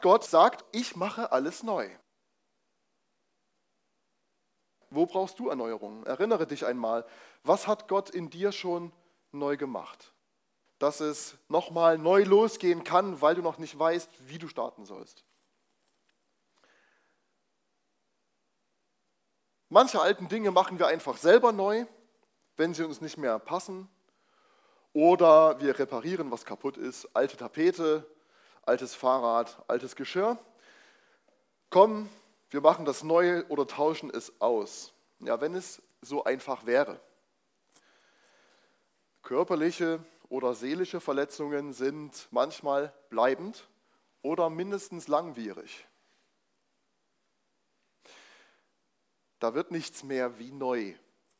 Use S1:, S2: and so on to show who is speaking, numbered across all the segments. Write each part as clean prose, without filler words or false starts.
S1: Gott sagt, ich mache alles neu. Wo brauchst du Erneuerung? Erinnere dich einmal, was hat Gott in dir schon neu gemacht? Dass es nochmal neu losgehen kann, weil du noch nicht weißt, wie du starten sollst. Manche alten Dinge machen wir einfach selber neu, wenn sie uns nicht mehr passen. Oder wir reparieren, was kaputt ist. Alte Tapete, altes Fahrrad, altes Geschirr. Komm, wir machen das neu oder tauschen es aus. Ja, wenn es so einfach wäre. Körperliche oder seelische Verletzungen sind manchmal bleibend oder mindestens langwierig. Da wird nichts mehr wie neu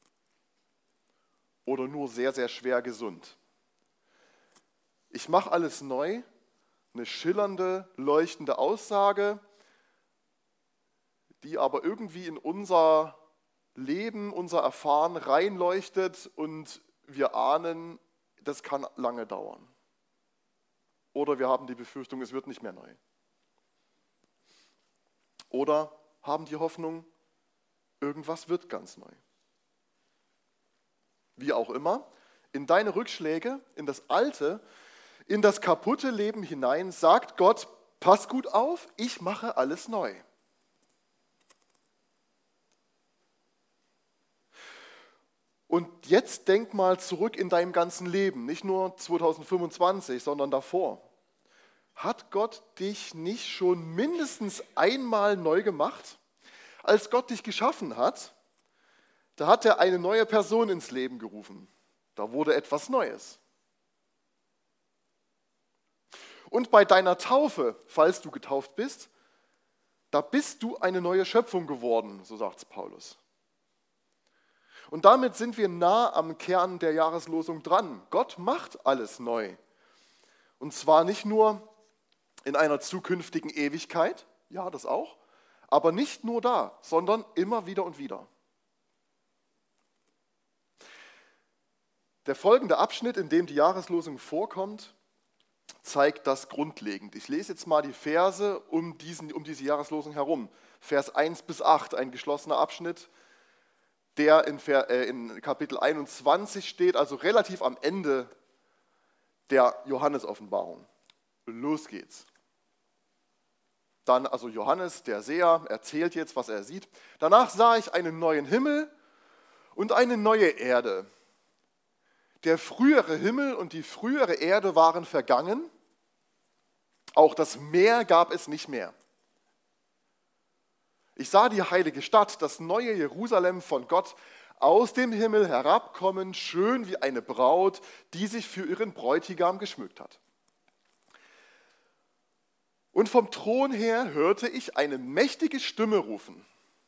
S1: oder nur sehr, sehr schwer gesund. Ich mache alles neu, eine schillernde, leuchtende Aussage, die aber irgendwie in unser Leben, unser Erfahren reinleuchtet und wir ahnen, das kann lange dauern. Oder wir haben die Befürchtung, es wird nicht mehr neu. Oder haben die Hoffnung, irgendwas wird ganz neu. Wie auch immer, in deine Rückschläge, in das alte, in das kaputte Leben hinein sagt Gott, pass gut auf, ich mache alles neu. Und jetzt denk mal zurück in deinem ganzen Leben, nicht nur 2025, sondern davor. Hat Gott dich nicht schon mindestens einmal neu gemacht? Als Gott dich geschaffen hat, da hat er eine neue Person ins Leben gerufen. Da wurde etwas Neues. Und bei deiner Taufe, falls du getauft bist, da bist du eine neue Schöpfung geworden, so sagt es Paulus. Und damit sind wir nah am Kern der Jahreslosung dran. Gott macht alles neu. Und zwar nicht nur in einer zukünftigen Ewigkeit, ja, das auch, aber nicht nur da, sondern immer wieder und wieder. Der folgende Abschnitt, in dem die Jahreslosung vorkommt, zeigt das grundlegend. Ich lese jetzt mal die Verse um diese Jahreslosung herum. Vers 1 bis 8, ein geschlossener Abschnitt, der in Kapitel 21 steht, also relativ am Ende der Johannes-Offenbarung. Los geht's. Dann, also Johannes, der Seher, erzählt jetzt, was er sieht. Danach sah ich einen neuen Himmel und eine neue Erde. Der frühere Himmel und die frühere Erde waren vergangen. Auch das Meer gab es nicht mehr. Ich sah die heilige Stadt, das neue Jerusalem von Gott, aus dem Himmel herabkommen, schön wie eine Braut, die sich für ihren Bräutigam geschmückt hat. Und vom Thron her hörte ich eine mächtige Stimme rufen.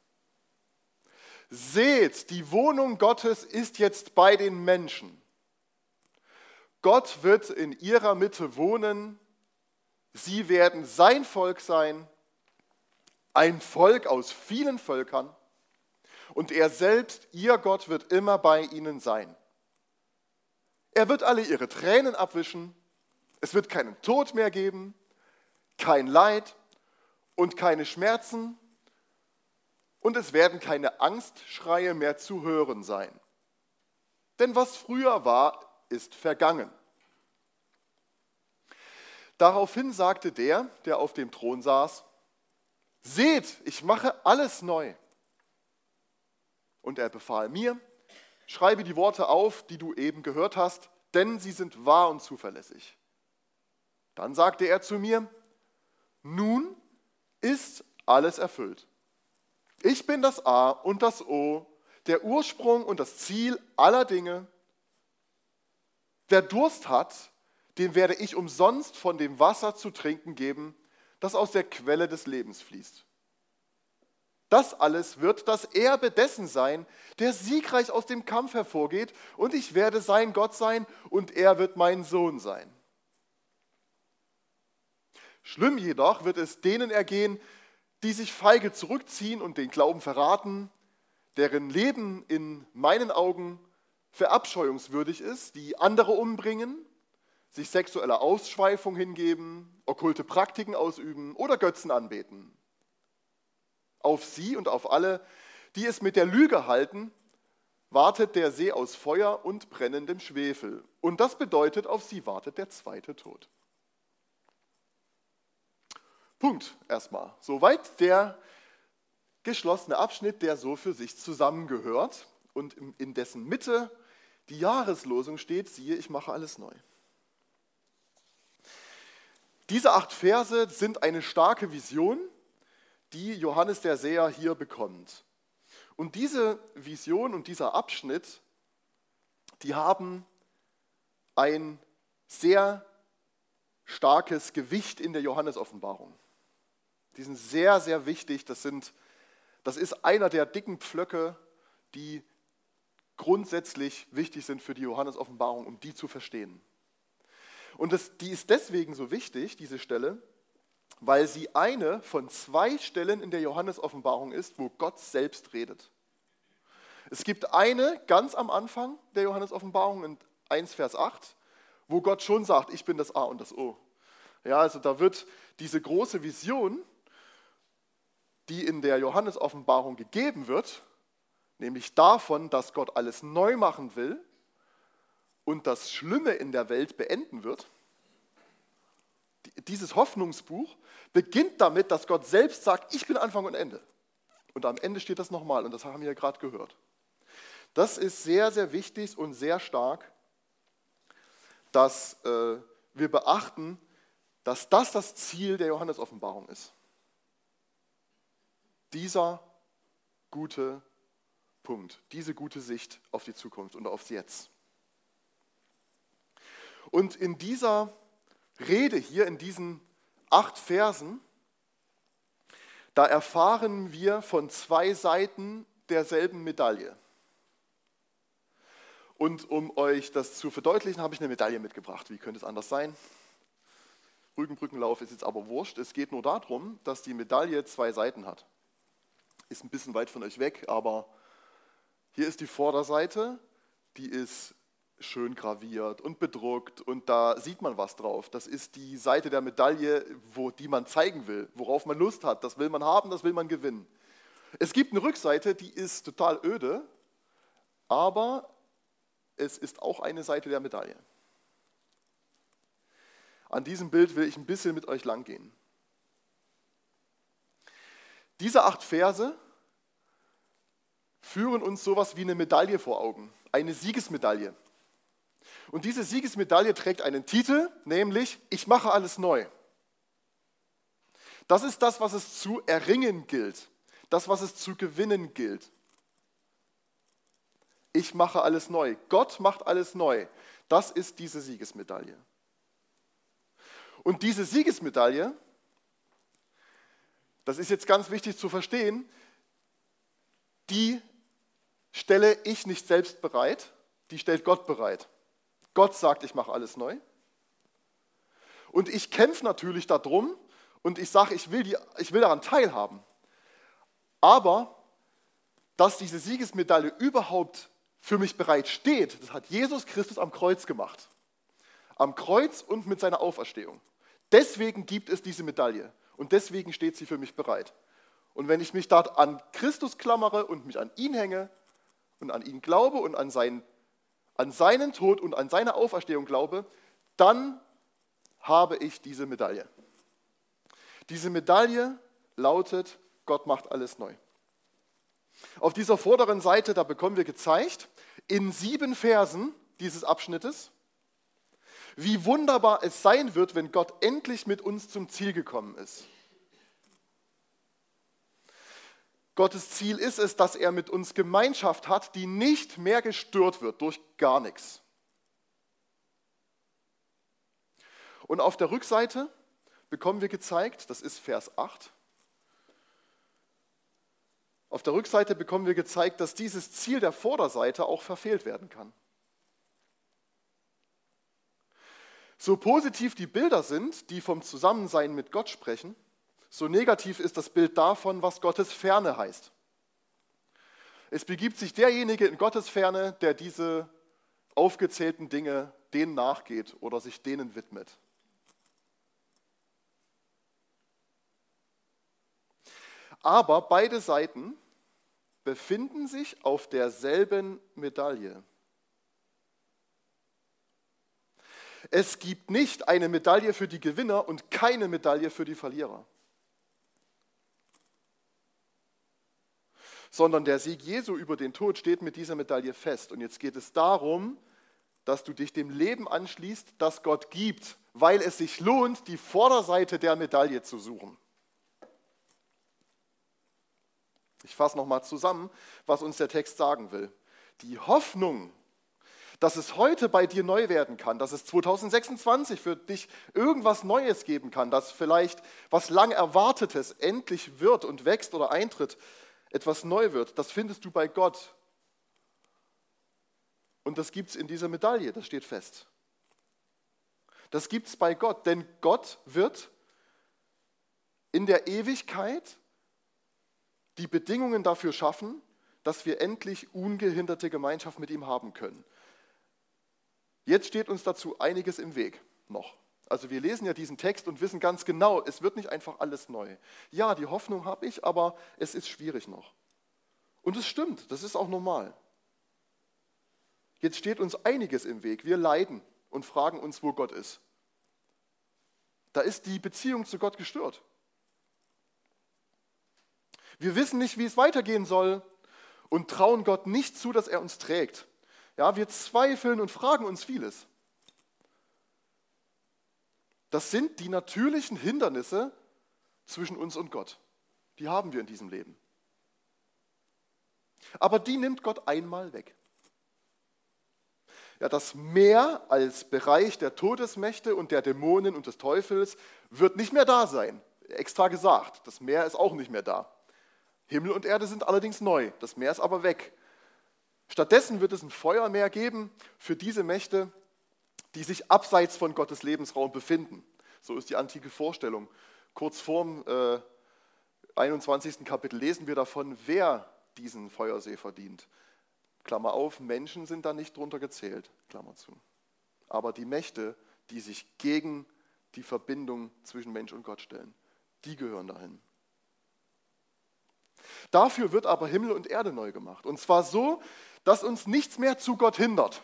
S1: Seht, die Wohnung Gottes ist jetzt bei den Menschen. Gott wird in ihrer Mitte wohnen. Sie werden sein Volk sein, ein Volk aus vielen Völkern. Und er selbst, ihr Gott, wird immer bei ihnen sein. Er wird alle ihre Tränen abwischen. Es wird keinen Tod mehr geben, kein Leid und keine Schmerzen. Und es werden keine Angstschreie mehr zu hören sein. Denn was früher war, ist vergangen. Daraufhin sagte der auf dem Thron saß, seht, ich mache alles neu. Und er befahl mir, schreibe die Worte auf, die du eben gehört hast, denn sie sind wahr und zuverlässig. Dann sagte er zu mir, nun ist alles erfüllt. Ich bin das A und das O, der Ursprung und das Ziel aller Dinge. Wer Durst hat, dem werde ich umsonst von dem Wasser zu trinken geben, das aus der Quelle des Lebens fließt. Das alles wird das Erbe dessen sein, der siegreich aus dem Kampf hervorgeht, und ich werde sein Gott sein und er wird mein Sohn sein. Schlimm jedoch wird es denen ergehen, die sich feige zurückziehen und den Glauben verraten, deren Leben in meinen Augen verabscheuungswürdig ist, die andere umbringen, sich sexueller Ausschweifung hingeben, okkulte Praktiken ausüben oder Götzen anbeten. Auf sie und auf alle, die es mit der Lüge halten, wartet der See aus Feuer und brennendem Schwefel. Und das bedeutet, auf sie wartet der zweite Tod. Punkt erstmal. Soweit der geschlossene Abschnitt, der so für sich zusammengehört und in dessen Mitte die Jahreslosung steht, siehe, ich mache alles neu. Diese 8 Verse sind eine starke Vision, die Johannes der Seher hier bekommt. Und diese Vision und dieser Abschnitt, die haben ein sehr starkes Gewicht in der Johannesoffenbarung. Die sind sehr, sehr wichtig. Das ist einer der dicken Pflöcke, die grundsätzlich wichtig sind für die Johannesoffenbarung, um die zu verstehen. Und die ist deswegen so wichtig, diese Stelle, weil sie eine von 2 Stellen in der Johannesoffenbarung ist, wo Gott selbst redet. Es gibt eine ganz am Anfang der Johannesoffenbarung in 1 Vers 8, wo Gott schon sagt, ich bin das A und das O. Ja, also da wird diese große Vision, die in der Johannesoffenbarung gegeben wird, nämlich davon, dass Gott alles neu machen will und das Schlimme in der Welt beenden wird. Dieses Hoffnungsbuch beginnt damit, dass Gott selbst sagt, ich bin Anfang und Ende. Und am Ende steht das nochmal und das haben wir ja gerade gehört. Das ist sehr, sehr wichtig und sehr stark, dass wir beachten, dass das Ziel der Johannesoffenbarung ist. Dieser gute Punkt, diese gute Sicht auf die Zukunft und aufs Jetzt. Und in dieser Rede hier, in diesen 8 Versen, da erfahren wir von 2 Seiten derselben Medaille. Und um euch das zu verdeutlichen, habe ich eine Medaille mitgebracht. Wie könnte es anders sein? Rügenbrückenlauf ist jetzt aber wurscht. Es geht nur darum, dass die Medaille 2 Seiten hat. Ist ein bisschen weit von euch weg, aber hier ist die Vorderseite, die ist schön graviert und bedruckt und da sieht man was drauf. Das ist die Seite der Medaille, die man zeigen will, worauf man Lust hat. Das will man haben, das will man gewinnen. Es gibt eine Rückseite, die ist total öde, aber es ist auch eine Seite der Medaille. An diesem Bild will ich ein bisschen mit euch lang gehen. Diese 8 Verse führen uns sowas wie eine Medaille vor Augen, eine Siegesmedaille. Und diese Siegesmedaille trägt einen Titel, nämlich ich mache alles neu. Das ist das, was es zu erringen gilt, das, was es zu gewinnen gilt. Ich mache alles neu. Gott macht alles neu. Das ist diese Siegesmedaille. Und diese Siegesmedaille, das ist jetzt ganz wichtig zu verstehen, die stelle ich nicht selbst bereit, die stellt Gott bereit. Gott sagt, ich mache alles neu. Und ich kämpfe natürlich darum und ich sage, ich will daran teilhaben. Aber dass diese Siegesmedaille überhaupt für mich bereit steht, das hat Jesus Christus am Kreuz gemacht. Am Kreuz und mit seiner Auferstehung. Deswegen gibt es diese Medaille und deswegen steht sie für mich bereit. Und wenn ich mich dort an Christus klammere und mich an ihn hänge und an ihn glaube und an seinen Tod und an seine Auferstehung glaube, dann habe ich diese Medaille. Diese Medaille lautet, Gott macht alles neu. Auf dieser vorderen Seite, da bekommen wir gezeigt, in 7 Versen dieses Abschnittes, wie wunderbar es sein wird, wenn Gott endlich mit uns zum Ziel gekommen ist. Gottes Ziel ist es, dass er mit uns Gemeinschaft hat, die nicht mehr gestört wird durch gar nichts. Und auf der Rückseite bekommen wir gezeigt, das ist Vers 8, auf der Rückseite bekommen wir gezeigt, dass dieses Ziel der Vorderseite auch verfehlt werden kann. So positiv die Bilder sind, die vom Zusammensein mit Gott sprechen, so negativ ist das Bild davon, was Gottes Ferne heißt. Es begibt sich derjenige in Gottes Ferne, der diese aufgezählten Dinge denen nachgeht oder sich denen widmet. Aber beide Seiten befinden sich auf derselben Medaille. Es gibt nicht eine Medaille für die Gewinner und keine Medaille für die Verlierer. Sondern der Sieg Jesu über den Tod steht mit dieser Medaille fest. Und jetzt geht es darum, dass du dich dem Leben anschließt, das Gott gibt, weil es sich lohnt, die Vorderseite der Medaille zu suchen. Ich fasse nochmal zusammen, was uns der Text sagen will. Die Hoffnung, dass es heute bei dir neu werden kann, dass es 2026 für dich irgendwas Neues geben kann, dass vielleicht was lang Erwartetes endlich wird und wächst oder eintritt, etwas neu wird, das findest du bei Gott. Und das gibt es in dieser Medaille, das steht fest. Das gibt es bei Gott, denn Gott wird in der Ewigkeit die Bedingungen dafür schaffen, dass wir endlich ungehinderte Gemeinschaft mit ihm haben können. Jetzt steht uns dazu einiges im Weg noch. Also wir lesen ja diesen Text und wissen ganz genau, es wird nicht einfach alles neu. Ja, die Hoffnung habe ich, aber es ist schwierig noch. Und es stimmt, das ist auch normal. Jetzt steht uns einiges im Weg. Wir leiden und fragen uns, wo Gott ist. Da ist die Beziehung zu Gott gestört. Wir wissen nicht, wie es weitergehen soll und trauen Gott nicht zu, dass er uns trägt. Ja, wir zweifeln und fragen uns vieles. Das sind die natürlichen Hindernisse zwischen uns und Gott. Die haben wir in diesem Leben. Aber die nimmt Gott einmal weg. Ja, das Meer als Bereich der Todesmächte und der Dämonen und des Teufels wird nicht mehr da sein. Extra gesagt, das Meer ist auch nicht mehr da. Himmel und Erde sind allerdings neu, das Meer ist aber weg. Stattdessen wird es ein Feuermeer geben für diese Mächte, die sich abseits von Gottes Lebensraum befinden. So ist die antike Vorstellung. Kurz vorm 21. Kapitel lesen wir davon, wer diesen Feuersee verdient. Klammer auf, Menschen sind da nicht drunter gezählt, Klammer zu. Aber die Mächte, die sich gegen die Verbindung zwischen Mensch und Gott stellen, die gehören dahin. Dafür wird aber Himmel und Erde neu gemacht. Und zwar so, dass uns nichts mehr zu Gott hindert.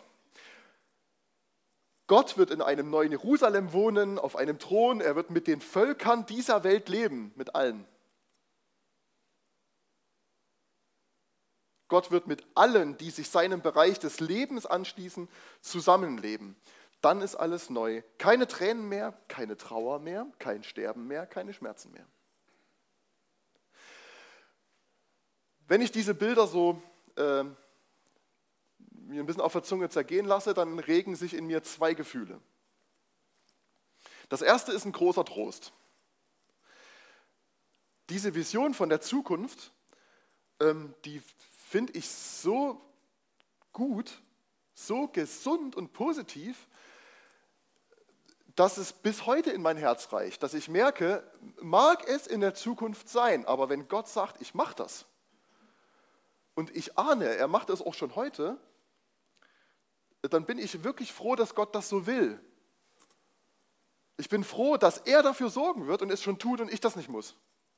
S1: Gott wird in einem neuen Jerusalem wohnen, auf einem Thron. Er wird mit den Völkern dieser Welt leben, mit allen. Gott wird mit allen, die sich seinem Bereich des Lebens anschließen, zusammenleben. Dann ist alles neu. Keine Tränen mehr, keine Trauer mehr, kein Sterben mehr, keine Schmerzen mehr. Wenn ich diese Bilder so mir ein bisschen auf der Zunge zergehen lasse, dann regen sich in mir zwei Gefühle. Das erste ist ein großer Trost. Diese Vision von der Zukunft, die finde ich so gut, so gesund und positiv, dass es bis heute in mein Herz reicht, dass ich merke, mag es in der Zukunft sein, aber wenn Gott sagt, ich mache das, und ich ahne, er macht es auch schon heute, dann bin ich wirklich froh, dass Gott das so will. Ich bin froh, dass er dafür sorgen wird und es schon tut und ich das nicht muss.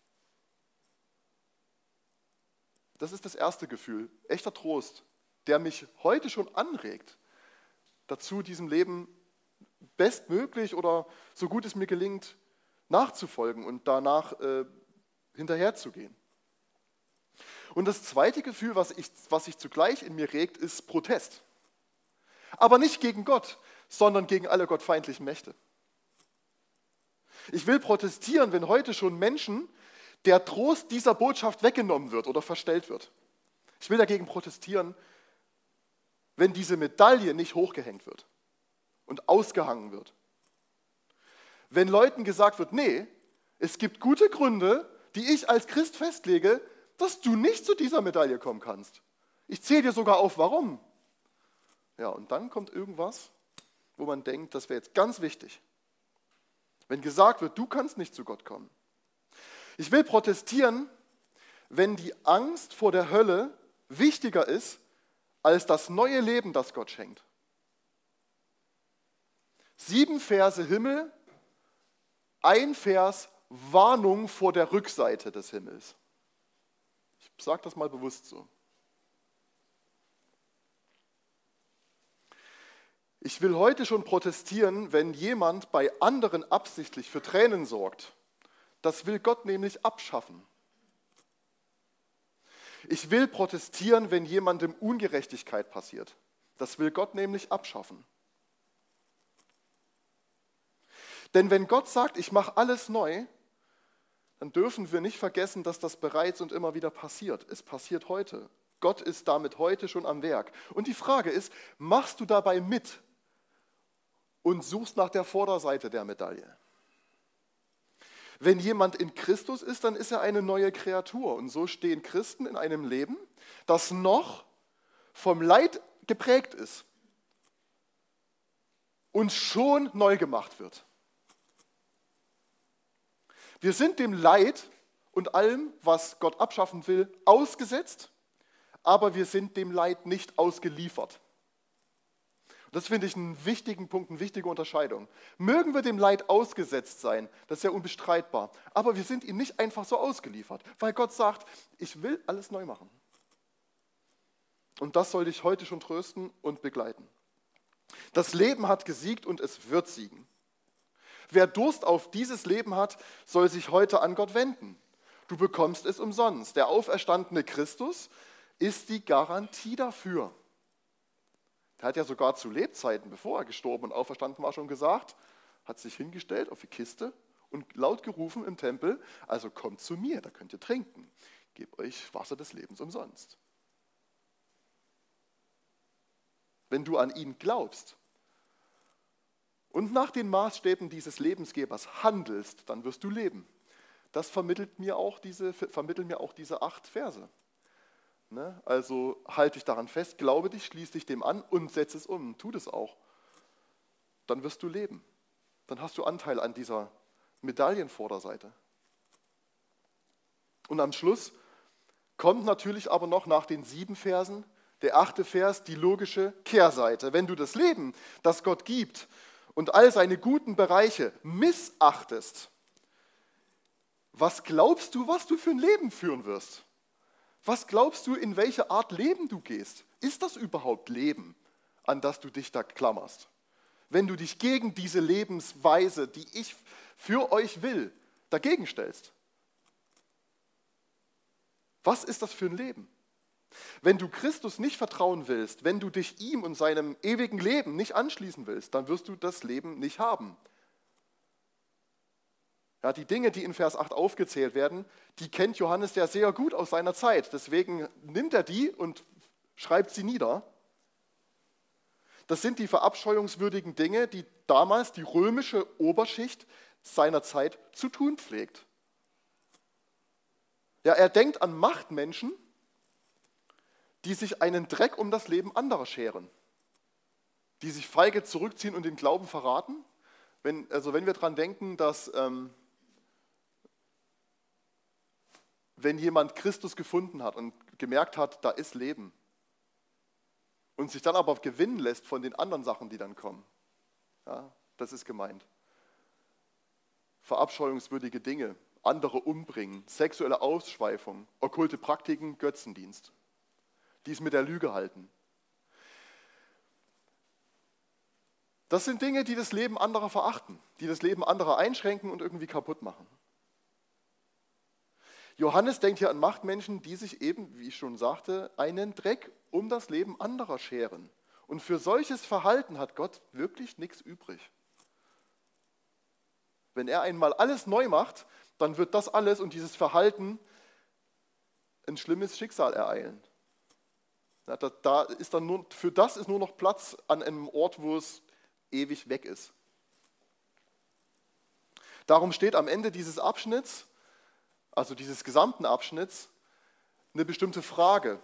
S1: Das ist das erste Gefühl, echter Trost, der mich heute schon anregt, dazu diesem Leben bestmöglich oder so gut es mir gelingt, nachzufolgen und danach hinterherzugehen. Und das zweite Gefühl, was sich zugleich in mir regt, ist Protest. Aber nicht gegen Gott, sondern gegen alle gottfeindlichen Mächte. Ich will protestieren, wenn heute schon Menschen der Trost dieser Botschaft weggenommen wird oder verstellt wird. Ich will dagegen protestieren, wenn diese Medaille nicht hochgehängt wird und ausgehangen wird. Wenn Leuten gesagt wird, nee, es gibt gute Gründe, die ich als Christ festlege, dass du nicht zu dieser Medaille kommen kannst. Ich zähle dir sogar auf, warum. Ja, und dann kommt irgendwas, wo man denkt, das wäre jetzt ganz wichtig. Wenn gesagt wird, du kannst nicht zu Gott kommen. Ich will protestieren, wenn die Angst vor der Hölle wichtiger ist als das neue Leben, das Gott schenkt. 7 Verse Himmel, ein Vers Warnung vor der Rückseite des Himmels. Ich sage das mal bewusst so. Ich will heute schon protestieren, wenn jemand bei anderen absichtlich für Tränen sorgt. Das will Gott nämlich abschaffen. Ich will protestieren, wenn jemandem Ungerechtigkeit passiert. Das will Gott nämlich abschaffen. Denn wenn Gott sagt, ich mache alles neu, dann dürfen wir nicht vergessen, dass das bereits und immer wieder passiert. Es passiert heute. Gott ist damit heute schon am Werk. Und die Frage ist, machst du dabei mit und suchst nach der Vorderseite der Medaille? Wenn jemand in Christus ist, dann ist er eine neue Kreatur. Und so stehen Christen in einem Leben, das noch vom Leid geprägt ist und schon neu gemacht wird. Wir sind dem Leid und allem, was Gott abschaffen will, ausgesetzt, aber wir sind dem Leid nicht ausgeliefert. Das finde ich einen wichtigen Punkt, eine wichtige Unterscheidung. Mögen wir dem Leid ausgesetzt sein, das ist ja unbestreitbar, aber wir sind ihm nicht einfach so ausgeliefert, weil Gott sagt, ich will alles neu machen. Und das soll dich heute schon trösten und begleiten. Das Leben hat gesiegt und es wird siegen. Wer Durst auf dieses Leben hat, soll sich heute an Gott wenden. Du bekommst es umsonst. Der auferstandene Christus ist die Garantie dafür. Der hat ja sogar zu Lebzeiten, bevor er gestorben und auferstanden war, schon gesagt, hat sich hingestellt auf die Kiste und laut gerufen im Tempel, also kommt zu mir, da könnt ihr trinken. Gebt euch Wasser des Lebens umsonst. Wenn du an ihn glaubst und nach den Maßstäben dieses Lebensgebers handelst, dann wirst du leben. Das vermitteln mir auch diese 8 Verse. Ne? Also halte dich daran fest, glaube dich, schließ dich dem an und setz es um. Tu das auch. Dann wirst du leben. Dann hast du Anteil an dieser Medaillenvorderseite. Und am Schluss kommt natürlich aber noch nach den 7 Versen der 8. Vers, die logische Kehrseite. Wenn du das Leben, das Gott gibt und all seine guten Bereiche missachtest, was glaubst du, was du für ein Leben führen wirst? Was glaubst du, in welche Art Leben du gehst? Ist das überhaupt Leben, an das du dich da klammerst? Wenn du dich gegen diese Lebensweise, die ich für euch will, dagegen stellst. Was ist das für ein Leben? Wenn du Christus nicht vertrauen willst, wenn du dich ihm und seinem ewigen Leben nicht anschließen willst, dann wirst du das Leben nicht haben. Ja, die Dinge, die in Vers 8 aufgezählt werden, die kennt Johannes ja sehr gut aus seiner Zeit. Deswegen nimmt er die und schreibt sie nieder. Das sind die verabscheuungswürdigen Dinge, die damals die römische Oberschicht seiner Zeit zu tun pflegt. Ja, er denkt an Machtmenschen, die sich einen Dreck um das Leben anderer scheren, die sich feige zurückziehen und den Glauben verraten. Wenn wir daran denken, dass wenn jemand Christus gefunden hat und gemerkt hat, da ist Leben und sich dann aber gewinnen lässt von den anderen Sachen, die dann kommen, ja, das ist gemeint. Verabscheuungswürdige Dinge, andere umbringen, sexuelle Ausschweifung, okkulte Praktiken, Götzendienst, die es mit der Lüge halten. Das sind Dinge, die das Leben anderer verachten, die das Leben anderer einschränken und irgendwie kaputt machen. Johannes denkt hier an Machtmenschen, die sich eben, wie ich schon sagte, einen Dreck um das Leben anderer scheren. Und für solches Verhalten hat Gott wirklich nichts übrig. Wenn er einmal alles neu macht, dann wird das alles und dieses Verhalten ein schlimmes Schicksal ereilen. Ja, für das ist nur noch Platz an einem Ort, wo es ewig weg ist. Darum steht am Ende dieses Abschnitts, also dieses gesamten Abschnitts, eine bestimmte Frage.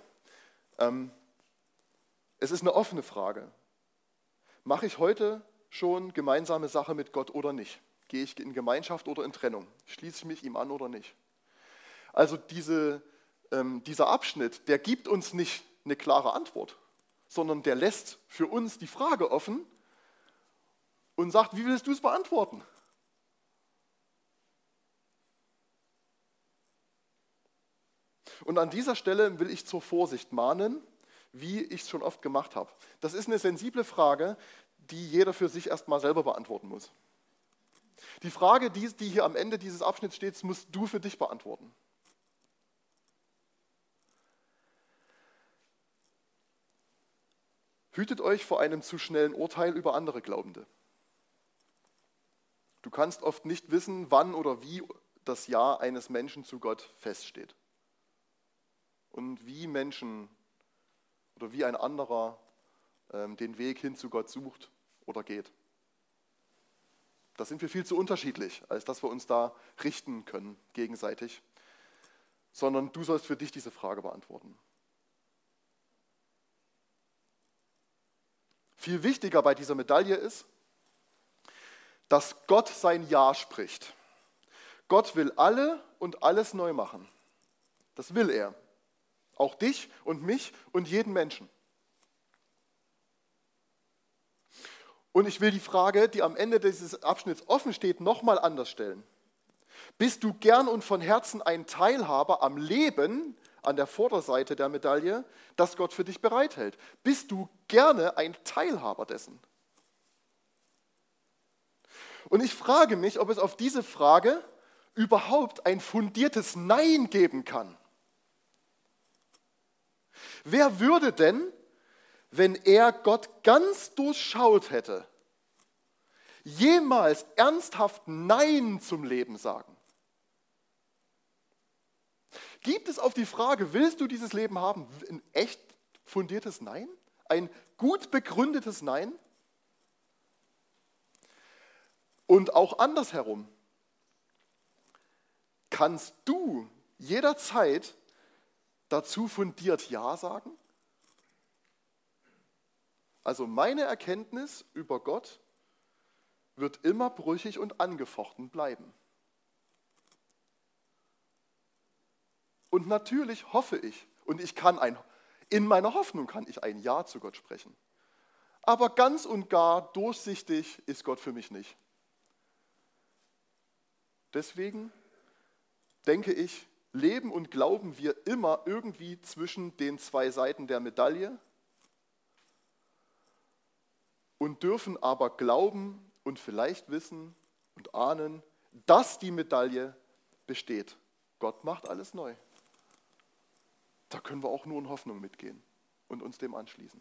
S1: Es ist eine offene Frage. Mache ich heute schon gemeinsame Sache mit Gott oder nicht? Gehe ich in Gemeinschaft oder in Trennung? Schließe ich mich ihm an oder nicht? Also dieser Abschnitt, der gibt uns nicht eine klare Antwort, sondern der lässt für uns die Frage offen, und sagt, wie willst du es beantworten? Und an dieser Stelle will ich zur Vorsicht mahnen, wie ich es schon oft gemacht habe. Das ist eine sensible Frage, die jeder für sich erstmal selber beantworten muss. Die Frage, die hier am Ende dieses Abschnitts steht, musst du für dich beantworten. Hütet euch vor einem zu schnellen Urteil über andere Glaubende. Du kannst oft nicht wissen, wann oder wie das Ja eines Menschen zu Gott feststeht. Und wie Menschen oder wie ein anderer den Weg hin zu Gott sucht oder geht. Da sind wir viel zu unterschiedlich, als dass wir uns da richten können gegenseitig. Sondern du sollst für dich diese Frage beantworten. Viel wichtiger bei dieser Medaille ist, dass Gott sein Ja spricht. Gott will alle und alles neu machen. Das will er. Auch dich und mich und jeden Menschen. Und ich will die Frage, die am Ende dieses Abschnitts offen steht, nochmal anders stellen. Bist du gern und von Herzen ein Teilhaber am Leben, an der Vorderseite der Medaille, das Gott für dich bereithält? Bist du gerne ein Teilhaber dessen? Und ich frage mich, ob es auf diese Frage überhaupt ein fundiertes Nein geben kann. Wer würde denn, wenn er Gott ganz durchschaut hätte, jemals ernsthaft Nein zum Leben sagen? Gibt es auf die Frage, willst du dieses Leben haben, ein echt fundiertes Nein? Ein gut begründetes Nein? Und auch andersherum. Kannst du jederzeit dazu fundiert Ja sagen? Also meine Erkenntnis über Gott wird immer brüchig und angefochten bleiben. Und natürlich hoffe ich, und in meiner Hoffnung kann ich ein Ja zu Gott sprechen. Aber ganz und gar durchsichtig ist Gott für mich nicht. Deswegen denke ich, leben und glauben wir immer irgendwie zwischen den zwei Seiten der Medaille und dürfen aber glauben und vielleicht wissen und ahnen, dass die Medaille besteht. Gott macht alles neu. Da können wir auch nur in Hoffnung mitgehen und uns dem anschließen.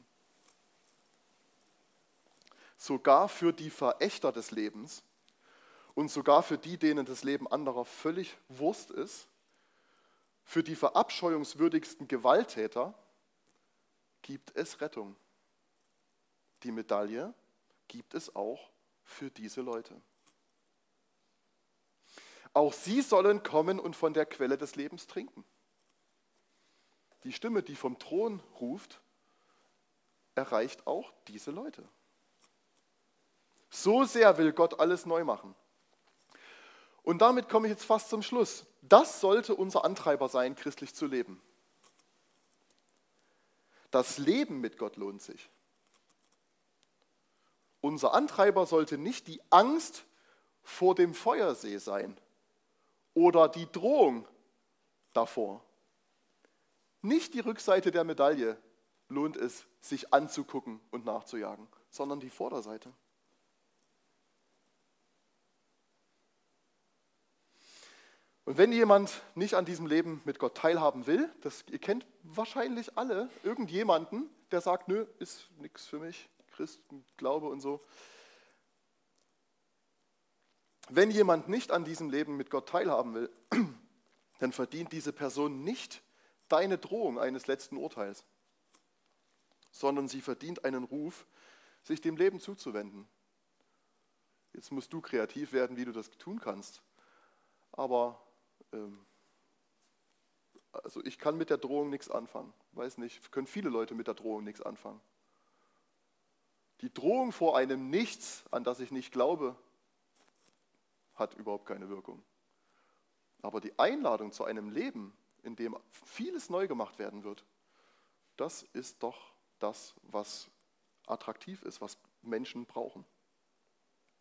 S1: Sogar für die Verächter des Lebens und sogar für die, denen das Leben anderer völlig Wurst ist, für die verabscheuungswürdigsten Gewalttäter gibt es Rettung. Die Medaille gibt es auch für diese Leute. Auch sie sollen kommen und von der Quelle des Lebens trinken. Die Stimme, die vom Thron ruft, erreicht auch diese Leute. So sehr will Gott alles neu machen. Und damit komme ich jetzt fast zum Schluss. Das sollte unser Antreiber sein, christlich zu leben. Das Leben mit Gott lohnt sich. Unser Antreiber sollte nicht die Angst vor dem Feuersee sein oder die Drohung davor. Nicht die Rückseite der Medaille lohnt es, sich anzugucken und nachzujagen, sondern die Vorderseite. Und wenn jemand nicht an diesem Leben mit Gott teilhaben will, ihr kennt wahrscheinlich alle irgendjemanden, der sagt, nö, ist nichts für mich, Christen, Glaube und so. Wenn jemand nicht an diesem Leben mit Gott teilhaben will, dann verdient diese Person nicht deine Drohung eines letzten Urteils, sondern sie verdient einen Ruf, sich dem Leben zuzuwenden. Jetzt musst du kreativ werden, wie du das tun kannst. Aber also ich kann mit der Drohung nichts anfangen. Weiß nicht, können viele Leute mit der Drohung nichts anfangen. Die Drohung vor einem Nichts, an das ich nicht glaube, hat überhaupt keine Wirkung. Aber die Einladung zu einem Leben, in dem vieles neu gemacht werden wird, das ist doch das, was attraktiv ist, was Menschen brauchen.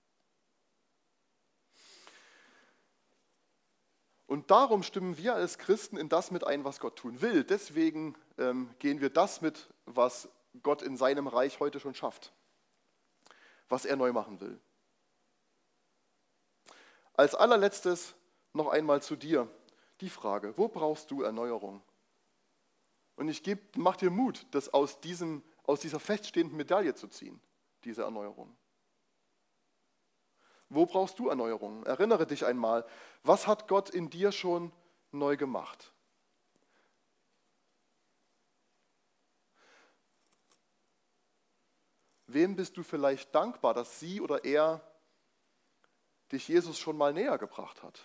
S1: Und darum stimmen wir als Christen in das mit ein, was Gott tun will. Deswegen gehen wir das mit, was Gott in seinem Reich heute schon schafft, was er neu machen will. Als allerletztes noch einmal zu dir die Frage, wo brauchst du Erneuerung? Und mach dir Mut, das aus dieser feststehenden Medaille zu ziehen, diese Erneuerung. Wo brauchst du Erneuerung? Erinnere dich einmal, was hat Gott in dir schon neu gemacht? Wem bist du vielleicht dankbar, dass sie oder er dich Jesus schon mal näher gebracht hat?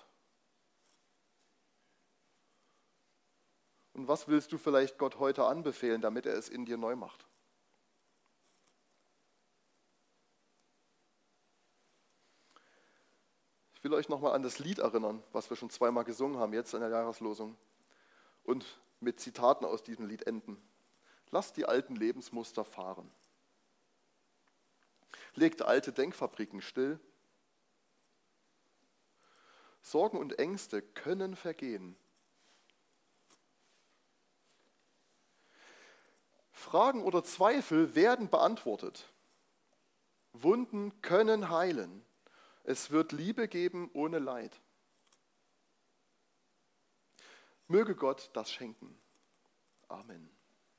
S1: Und was willst du vielleicht Gott heute anbefehlen, damit er es in dir neu macht? Ich will euch nochmal an das Lied erinnern, was wir schon zweimal gesungen haben, jetzt in der Jahreslosung. Und mit Zitaten aus diesem Lied enden. Lasst die alten Lebensmuster fahren. Legt alte Denkfabriken still. Sorgen und Ängste können vergehen. Fragen oder Zweifel werden beantwortet. Wunden können heilen. Es wird Liebe geben ohne Leid. Möge Gott das schenken. Amen.